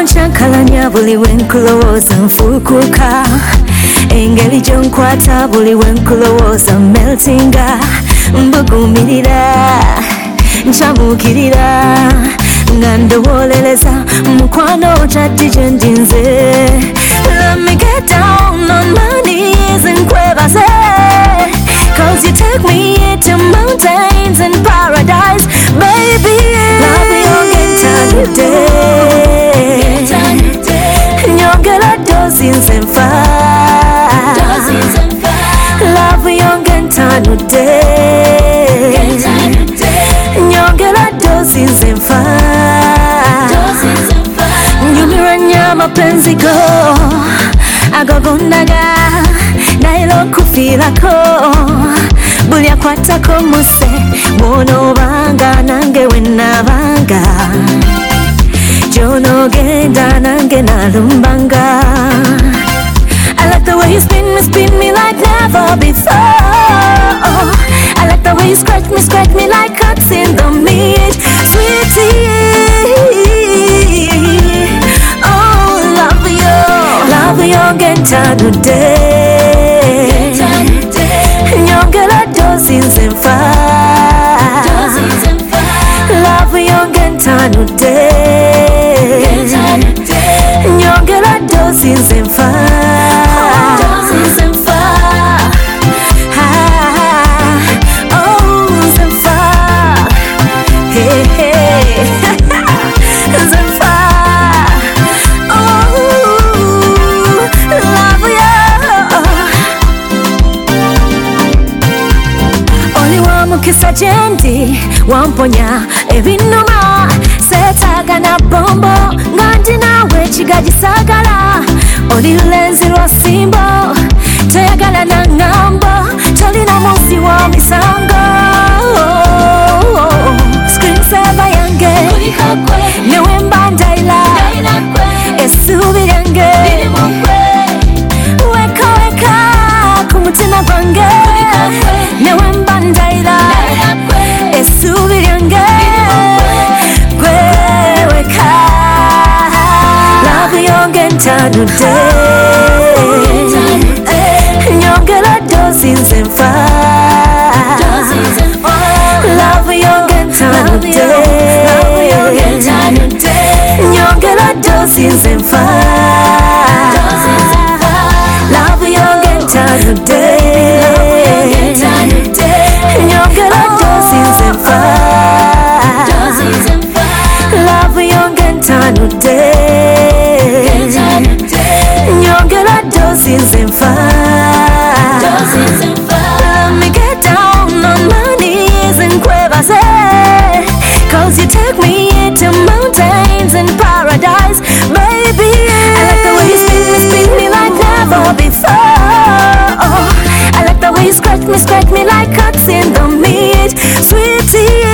Nchakalanya buli wenkulowooza nfuukuka, engeri gyonkwata buli wenkulowooza meltinga, mbugumirira nchamuukirira nga ndowoolereza mukwano kyaddi gye ndinze. Let me get down on my knees and nkwebaze, 'cause you take me to mountains and paradise, baby. Love yongentanudde nyongera dozens and fire. Love yongentanudde nyongera dozens and fire. Nyumiranya mapenzi go agagondaga nailo kufiirako buli akwatako muse bw'onoobanga nange wennaabanga gy'onoogenda nange nalumbanga. I like the way you spin me like never before. I like the way you scratch me like cuts in the meat, sweetie. Oh, love you, gentanudde nyongera dozens and fire. Love you, gentanudde nyongera dozens and fire. Mukisa gyendi wamponya ebinuma, seetaaga na bombo nga ndi naawe ekigaji saagala. Oli lulenzi lwa simbo toyagala na ŋŋambo, tolina munsi wa misango. Screensaver yange newe mba ndayira essuubi lyange weka weka ku mutima gwange newe mba ndayira essuubi lyange gwe weka. Love yongentanudde nyongera dozens and fire. Love yongentanudde nyongera dozens and fire. Love yongentanudde nyongera dozens and fire. Love yongentanudde nyongera dozens and fire. Let me get down on my knees and nkwebaze, 'cause you take me to mountains and paradise, baby. I like the way you spin me like never before. I like the way you scratch me like cuts in the meat, sweetie.